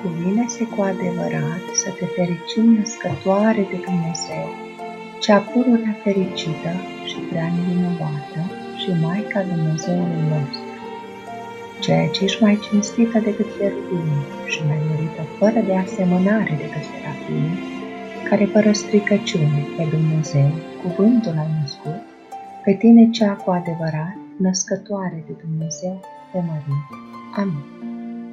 cuvine-se cu adevărat să te fericim, născătoare de Dumnezeu, cea pururea fericită și prea nevinovată și Maica Dumnezeului nostru, ceea ce ești mai cinstită decât cherubini și mai mărită fără de asemănare decât serafini, care fără stricăciune pe Dumnezeu, cuvântul ai născut, pe tine cea cu adevărat, născătoare de Dumnezeu, te mărim. Amin.